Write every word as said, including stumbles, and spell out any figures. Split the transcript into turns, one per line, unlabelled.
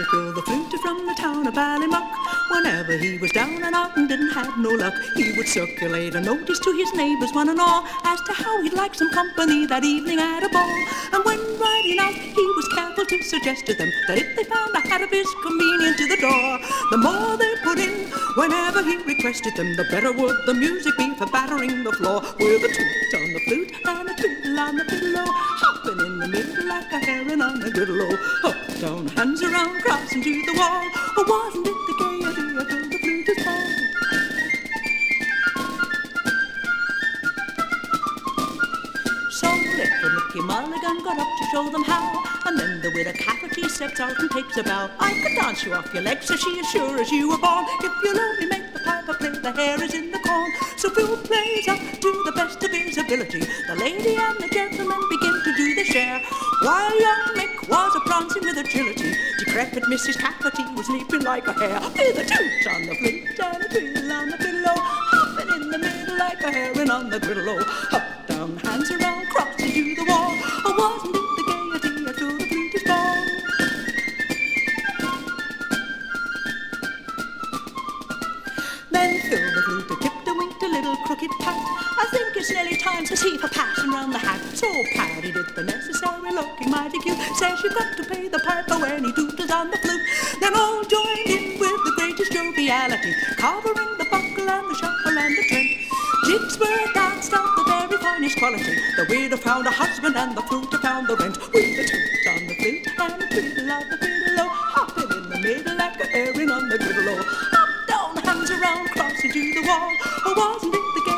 Phil the fluter from the town of Ballymuck. Whenever he was down and out and didn't have no luck, he would circulate a notice to his neighbours, one and all, as to how he'd like some company that evening at a ball. And when riding out, he was careful to suggest to them that if they found a hat of his convenient to the door, the more they put in whenever he requested them, the better would the music be for battering the floor. With a toot on the flute and a twiddle on the fiddle, hopping in the middle like a heron on a griddle. Up, down, hands around, crossing to the wall. Or wasn't it the gaiety until the flute is fall? So little Mickey Mulligan got up to show them how, and then the widow Cafferty steps out and takes a bow. I could dance you off your legs, so she as sure as you were born, if you'll only make the piper play the hair is in the corn. So Phil plays up to the best of his ability. The lady and the gentleman begin to do their share, while young Mick was a-prancing with agility. Decrepit Missus Cafferty was leaping like a hare, with a toot on the flute and a twiddle on the fiddle, hopping in the middle like a heron on the griddle. Up, down, hands around, crossing to the wall. Or wasn't it the gaiety until the flute is fall? Then Phil the fluter tipped and winked a little crooked pat. I think it's nearly time to see for passing round the hat. So Paddy did the necessary, looking mighty cute. Says you've got to pay the piper when he tootles on the flute. Then all joined in with the greatest joviality, covering the buckle and the shuffle and the trent. Jigs were danced of the very finest quality. The widow found a husband and the fluter found the rent. With a toot on the flute and a twiddle on the fiddle, hopping in the middle like a heron on the griddle. Up, down, hands around, crossing to the wall. Or wasn't it the game?